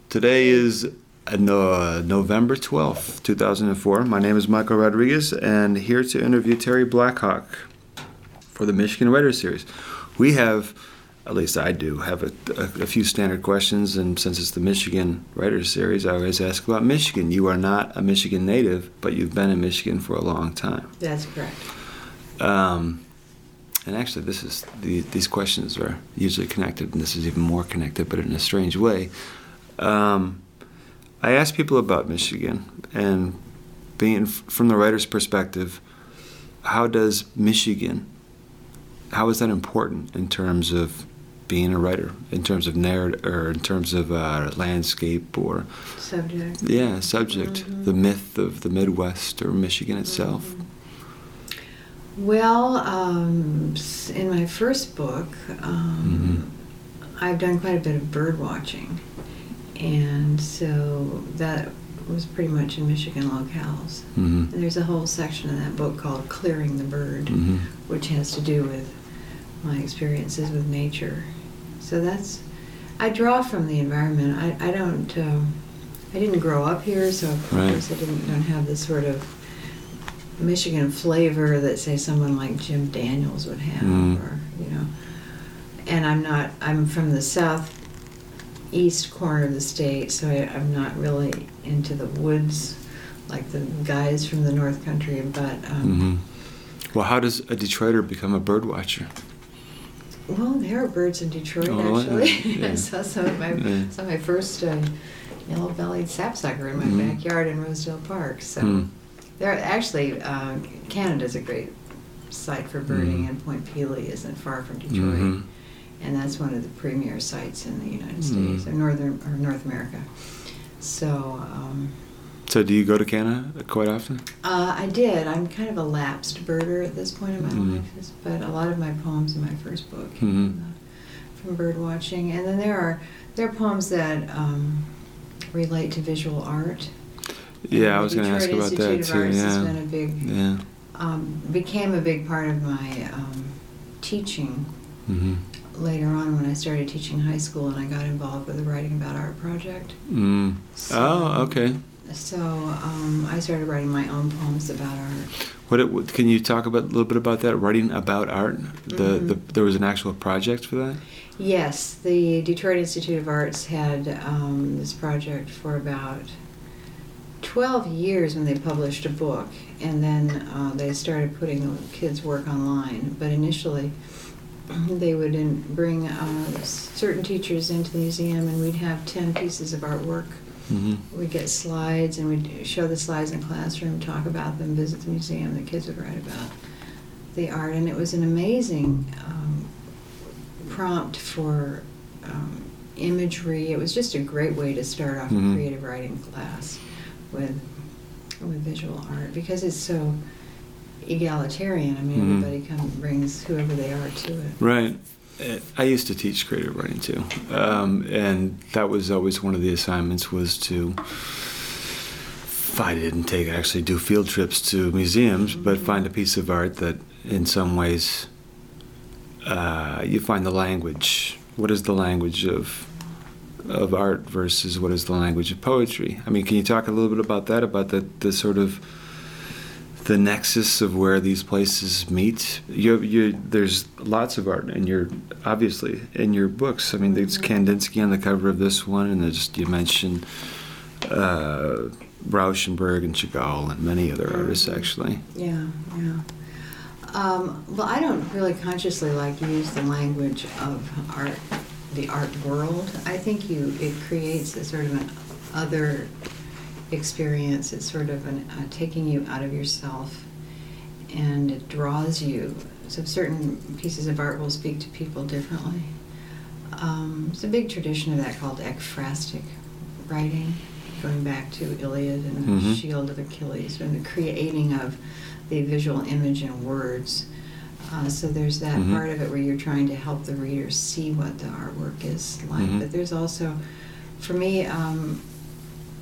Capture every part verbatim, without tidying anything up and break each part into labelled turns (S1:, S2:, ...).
S1: Today is uh, no, uh, November twelfth, two thousand four. My name is Michael Rodriguez, and here to interview Terry Blackhawk for the Michigan Writer Series. We have, at least I do, have a, a, a few standard questions, and since it's the Michigan Writer Series, I always ask about Michigan. You are not a Michigan native, but you've been in Michigan for a long time.
S2: That's correct.
S1: Um, and actually, this is the, these questions are usually connected, and this is even more connected, but in a strange way. Um, I ask people about Michigan, and being from the writer's perspective, how does Michigan, how is that important in terms of being a writer, in terms of narrative, or in terms of uh, landscape, or
S2: subject?
S1: Yeah, subject,
S2: Mm-hmm.
S1: the myth of the Midwest or Michigan itself.
S2: Mm-hmm. Well, um, in my first book, um, mm-hmm. I've done quite a bit of bird watching. And so that was pretty much in Michigan locales.
S1: Mm-hmm.
S2: And there's a whole section in that book called Clearing the Bird,
S1: mm-hmm.
S2: which has to do with my experiences with nature. So that's, I draw from the environment. I, I don't, um, I didn't grow up here, so of
S1: Right.
S2: course I didn't don't have this sort of Michigan flavor that, say, someone like Jim Daniels would have,
S1: Mm.
S2: or, you know. And I'm not, I'm from the south east corner of the state, so I, I'm not really into the woods like the guys from the North Country. But um,
S1: Mm-hmm. Well, how does a Detroiter become a bird watcher?
S2: well, there are birds in Detroit,
S1: Oh,
S2: actually.
S1: yeah.
S2: I saw some of my
S1: Yeah.
S2: saw my first uh, yellow-bellied sapsucker in my
S1: Mm.
S2: backyard in Rosedale Park. So
S1: Mm.
S2: there are actually uh, Canada's a great site for birding,
S1: Mm.
S2: and Point Pelee isn't far from Detroit.
S1: Mm-hmm.
S2: And that's one of the premier sites in the United
S1: Mm.
S2: States, or northern or North America. So um,
S1: So do you go to Canada quite often?
S2: uh, I did. I'm kind of a lapsed birder at this point in my
S1: Mm.
S2: life, but a lot of my poems in my first book came
S1: Mhm.
S2: from, the, from bird watching. And then there are there are poems that um, relate to visual art.
S1: Yeah,
S2: And
S1: I was going to ask
S2: Detroit
S1: about that
S2: Institute of
S1: too.
S2: Arts has
S1: Yeah.
S2: been a big
S1: Yeah.
S2: um, became a big part of my um, teaching.
S1: Mm-hmm.
S2: Later on, when I started teaching high school, and I got involved with the Writing About Art project.
S1: Mm.
S2: So,
S1: Oh, okay.
S2: So um, I started writing my own poems about art.
S1: What, it, what can you talk about a little bit about that? Writing about art. The,
S2: Mhm.
S1: the there was an actual project for that.
S2: Yes, the Detroit Institute of Arts had um, this project for about twelve years when they published a book, and then uh, they started putting the kids' work online. But initially, they would in, bring uh, certain teachers into the museum, and we'd have ten pieces of artwork.
S1: Mm-hmm.
S2: We'd get slides, and we'd show the slides in the classroom, talk about them, visit the museum. The kids would write about the art, and it was an amazing um, prompt for um, imagery. It was just a great way to start off
S1: Mhm.
S2: a creative writing class with with visual art, because it's so egalitarian. I mean,
S1: Mhm.
S2: everybody come brings whoever they are to it.
S1: Right. Uh, I used to teach creative writing too, um, and that was always one of the assignments was to. I didn't take actually do field trips to museums,
S2: Mm-hmm.
S1: but find a piece of art that, in some ways, uh, you find the language. What is the language of of art versus what is the language of poetry? I mean, can you talk a little bit about that? About the the sort of the nexus of where these places meet. You, you, there's lots of art in your, obviously, in your books. I mean, there's Kandinsky on the cover of this one, and there's, you mentioned uh, Rauschenberg and Chagall and many other artists, actually.
S2: Yeah, yeah. Um, well, I don't really consciously like to use the language of art, the art world. I think you it creates a sort of an other experience. It's sort of an, uh, taking you out of yourself, and it draws you. So certain pieces of art will speak to people differently. Um, there's a big tradition of that called ekphrastic writing, going back to Iliad and
S1: Mhm.
S2: Shield of Achilles, and the creating of the visual image in words. Uh, so there's that
S1: Mhm.
S2: part of it where you're trying to help the reader see what the artwork is like.
S1: Mhm.
S2: But there's also, for me, um,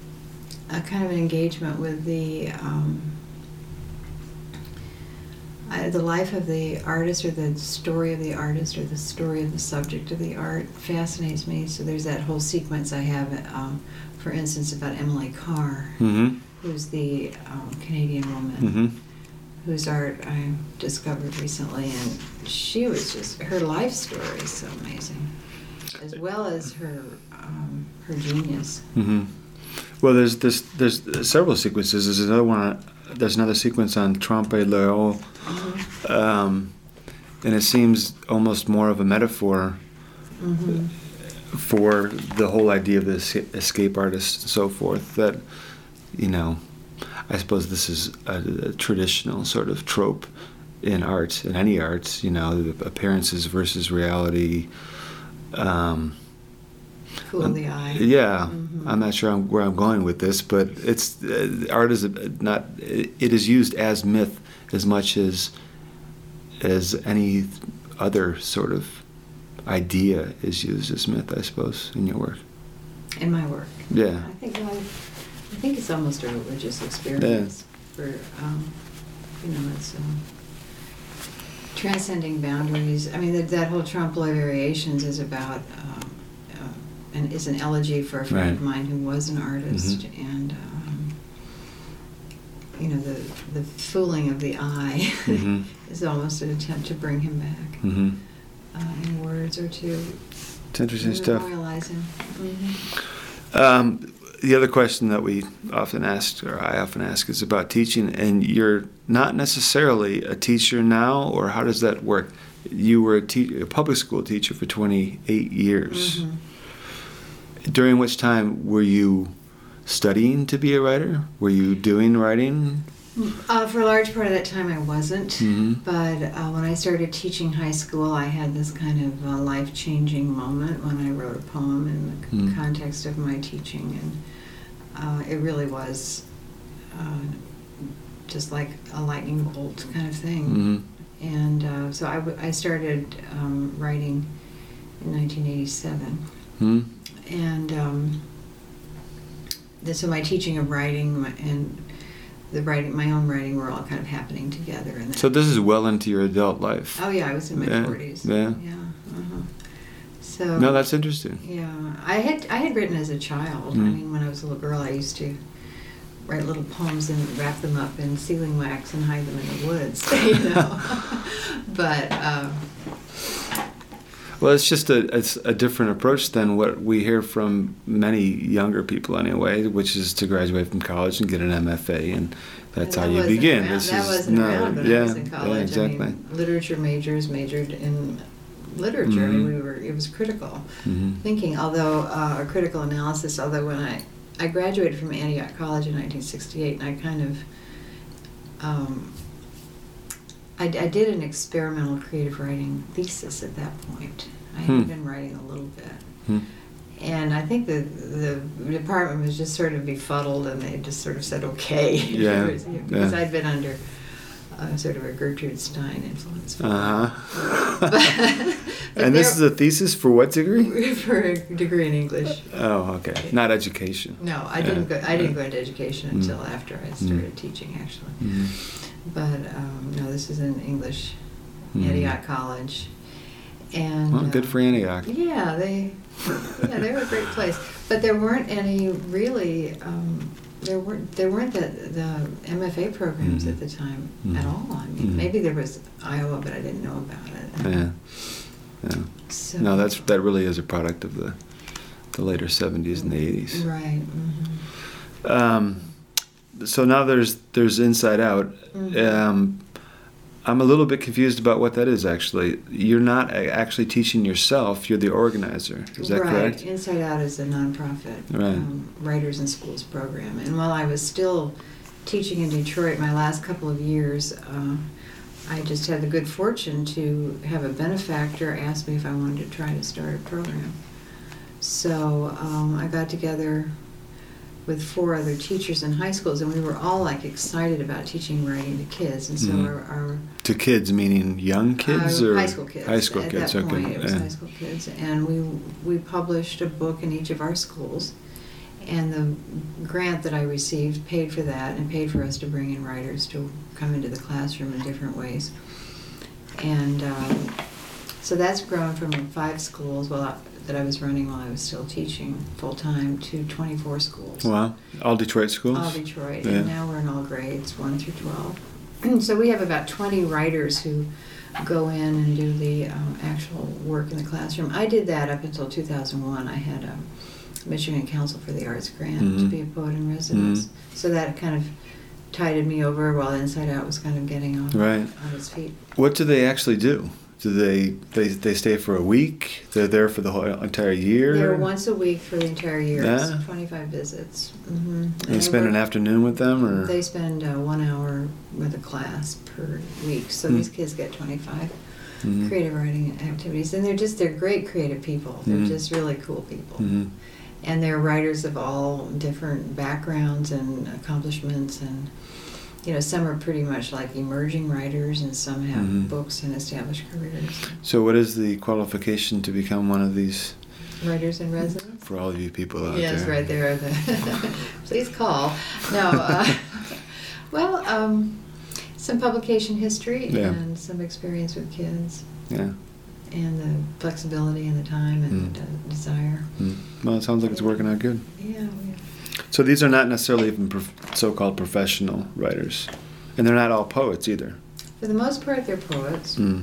S2: a kind of an engagement with the, um, I, the life of the artist, or the story of the artist, or the story of the subject of the art fascinates me. So there's that whole sequence I have, um, for instance, about Emily Carr,
S1: Mm-hmm.
S2: who's the um, Canadian woman
S1: Mm-hmm.
S2: whose art I discovered recently, and she was just, her life story is so amazing, as well as her um, her genius.
S1: Mm-hmm. Well, there's there's there's several sequences. There's another one. There's another sequence on Trompe l'oeil,
S2: Mm-hmm.
S1: um, and it seems almost more of a metaphor
S2: Mm-hmm.
S1: for the whole idea of the esca- escape artist and so forth. That, you know, I suppose this is a, a traditional sort of trope in art, in any art. You know, the appearances versus reality. Um,
S2: Fool the eye.
S1: Yeah,
S2: Mhm.
S1: I'm not sure I'm, where I'm going with this, but it's uh, art is not. It, it is used as myth as much as as any other sort of idea is used as myth, I suppose, in your work.
S2: In my work.
S1: Yeah.
S2: I think I, I think it's almost a religious experience. For um, you know, it's um, transcending boundaries. I mean, that, that whole Trompe l'oeil Variations is about. Um, and is an elegy for a friend
S1: Right.
S2: of mine who was an artist,
S1: Mhm.
S2: and um, you know, the the fooling of the eye
S1: Mhm.
S2: is almost an attempt to bring him back
S1: Mm-hmm.
S2: uh, in words or to
S1: It's interesting stuff.
S2: memorialize him. Mm-hmm.
S1: Um, the other question that we often ask, or I often ask, is about teaching. And you're not necessarily a teacher now, or how does that work? You were a, te- a public school teacher for twenty-eight years.
S2: Mm-hmm.
S1: During which time were you studying to be a writer? Were you doing writing?
S2: Uh, for a large part of that time, I wasn't.
S1: Mm-hmm.
S2: But uh, when I started teaching high school, I had this kind of uh, life-changing moment when I wrote a poem in the c-
S1: Mm.
S2: context of my teaching, and uh, it really was uh, just like a lightning bolt kind of thing.
S1: Mm-hmm.
S2: And uh, so I, w- I started um, writing in nineteen eighty-seven.
S1: Mm-hmm.
S2: And um, the, so my teaching of writing my- and the writing, my own writing, were all kind of happening together. And that,
S1: So this is well into your adult life.
S2: oh yeah, I was in my
S1: Yeah,
S2: forties.
S1: yeah.
S2: Yeah. Uh-huh. So.
S1: No, that's interesting.
S2: Yeah, I had I had written as a child. I
S1: Mm.
S2: mean, when I was a little girl, I used to write little poems and wrap them up in sealing wax and hide them in the woods. You know. But. Um,
S1: Well, it's just a it's a different approach than what we hear from many younger people anyway, which is to graduate from college and get an M F A, and that's
S2: that
S1: how you
S2: wasn't
S1: begin.
S2: around-
S1: This
S2: that
S1: is
S2: wasn't
S1: no,
S2: around when
S1: yeah,
S2: I was in college.
S1: yeah, exactly.
S2: I mean, literature majors majored in literature. I mean,
S1: Mhm.
S2: we were it was critical
S1: hmm
S2: thinking, although uh, or critical analysis. Although when I I graduated from Antioch College in nineteen sixty-eight, and I kind of um, I, I did an experimental creative writing thesis at that point. I had
S1: Hmm.
S2: been writing a little bit.
S1: Hmm.
S2: And I think the the department was just sort of befuddled, and they just sort of said, okay.
S1: Yeah,
S2: Because
S1: yeah.
S2: I'd been under uh, sort of a Gertrude Stein influence.
S1: Uh huh.
S2: But- but
S1: And this is
S2: there-
S1: a thesis for what degree?
S2: for a degree in English.
S1: Oh, okay. Not education.
S2: No, I
S1: Yeah.
S2: didn't go. I didn't go into education
S1: Mm.
S2: until after I started teaching, actually.
S1: Mhm.
S2: But um, no, this is in English,
S1: Mhm.
S2: Antioch College, and
S1: Well, good
S2: uh,
S1: for Antioch.
S2: Yeah, they, yeah, they were a great place. But there weren't any really. Um, there weren't there weren't the the M F A programs
S1: Mhm.
S2: at the time
S1: Mhm.
S2: at all. I mean,
S1: Mhm.
S2: maybe there was Iowa, but I didn't know about it.
S1: Yeah. Yeah.
S2: So,
S1: No, that's that really is a product of the the later seventies and the eighties.
S2: right. Mm-hmm.
S1: Um, so now there's there's Inside Out.
S2: Mhm.
S1: Um, I'm a little bit confused about what that is actually. You're not a- actually teaching yourself. You're the organizer. Is that
S2: right.
S1: correct?
S2: Inside Out is a nonprofit
S1: Right.
S2: um, writers in schools program. And while I was still teaching in Detroit my last couple of years, uh, I just had the good fortune to have a benefactor ask me if I wanted to try to start a program. So um, I got together with four other teachers in high schools, and we were all like excited about teaching writing to kids. And so
S1: Mhm.
S2: our, our
S1: To kids meaning young kids
S2: uh,
S1: or
S2: high school kids.
S1: High school
S2: At
S1: kids.
S2: that
S1: Okay.
S2: point, it was
S1: Yeah.
S2: high school kids, and we we published a book in each of our schools, And the grant that I received paid for that and paid for us to bring in writers to come into the classroom in different ways. And um, so that's grown from five schools well, I, that I was running while I was still teaching full-time to twenty-four schools.
S1: Wow. All Detroit schools?
S2: All Detroit.
S1: Yeah.
S2: And now we're in all grades, one through twelve. So we have about twenty writers who go in and do the um, actual work in the classroom. I did that up until two thousand one. I had a Michigan Council for the Arts grant mm-hmm. to be a poet in residence. Mm-hmm. So that kind of tided me over while Inside Out was kind of getting on,
S1: right.
S2: on its feet.
S1: What do they actually do? Do they, they they stay for a week? They're there for the whole entire year?
S2: They're once a week for the entire year.
S1: Yeah.
S2: It's twenty-five visits. Mm-hmm. And
S1: you spend an afternoon with them? Or?
S2: They spend uh, one hour with a class per week. So mm-hmm. these kids get twenty-five mm-hmm. creative writing activities. And they're just, they're great creative people. They're mm-hmm. just really cool people. Mm-hmm. And they're writers of all different backgrounds and accomplishments, and you know, some are pretty much like emerging writers, and some have mm-hmm. books and established careers.
S1: So, what is the qualification to become one of these
S2: writers in residence?
S1: For all of you people out
S2: yes,
S1: there,
S2: yes, right there. The please call. No, uh, well, um, some publication history yeah. and some experience with kids.
S1: Yeah.
S2: And the flexibility and the time and mm. uh, desire.
S1: Mm. Well, it sounds like it's working out good.
S2: Yeah, yeah.
S1: So these are not necessarily even prof- so-called professional writers. And they're not all poets either.
S2: For the most part, they're poets.
S1: Mm.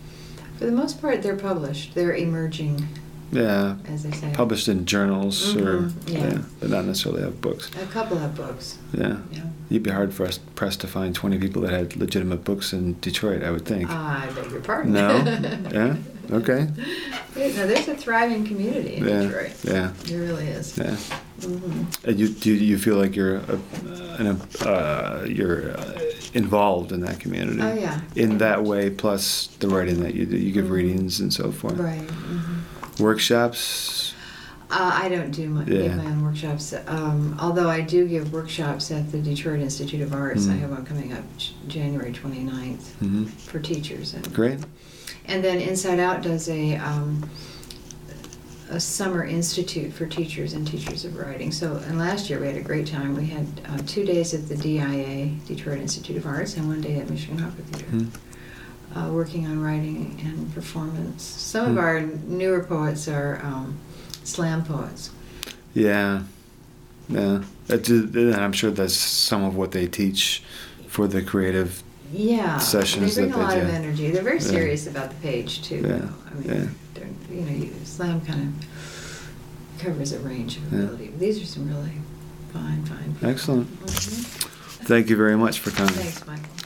S2: For the most part, they're published. They're emerging.
S1: Yeah.
S2: As they say.
S1: Published in journals
S2: mm-hmm.
S1: or,
S2: yeah.
S1: yeah, but not necessarily have books.
S2: A couple have books.
S1: Yeah.
S2: Yeah.
S1: You'd be hard for us pressed to find twenty people that had legitimate books in Detroit, I would think.
S2: Uh, I beg your pardon.
S1: No? Yeah? Okay.
S2: No, there's a thriving community in
S1: yeah.
S2: Detroit.
S1: Yeah.
S2: There really is.
S1: Yeah.
S2: Mm-hmm.
S1: And you do you feel like you're a, an, uh, you're uh, involved in that community?
S2: Oh yeah.
S1: In that way, plus the writing that you do, you give mm-hmm. readings and so forth.
S2: Right. Mm-hmm.
S1: Workshops.
S2: Uh, I don't do my,
S1: yeah.
S2: give my own workshops, um, although I do give workshops at the Detroit Institute of Arts. Mm-hmm. I have one coming up January twenty-ninth mm-hmm. for teachers. And,
S1: Great.
S2: And then Inside Out does a um, a summer institute for teachers and teachers of writing. So, and last year we had a great time. We had uh, two days at the D I A, Detroit Institute of Arts, and one day at Michigan Opera Theater. Mm-hmm. uh, working on writing and performance. Some mm-hmm. of our newer poets are um, slam poets.
S1: Yeah, yeah. And I'm sure that's some of what they teach for the creative
S2: yeah.
S1: sessions.
S2: They bring
S1: that
S2: a lot
S1: they
S2: of
S1: do.
S2: energy. They're very
S1: yeah.
S2: serious about the page too.
S1: Yeah.
S2: I mean,
S1: yeah.
S2: they're, you know, you, slam kind of covers a range of ability.
S1: Yeah.
S2: These are some really fine, fine people.
S1: Excellent.
S2: Mm-hmm.
S1: Thank you very much for coming.
S2: Thanks, Michael.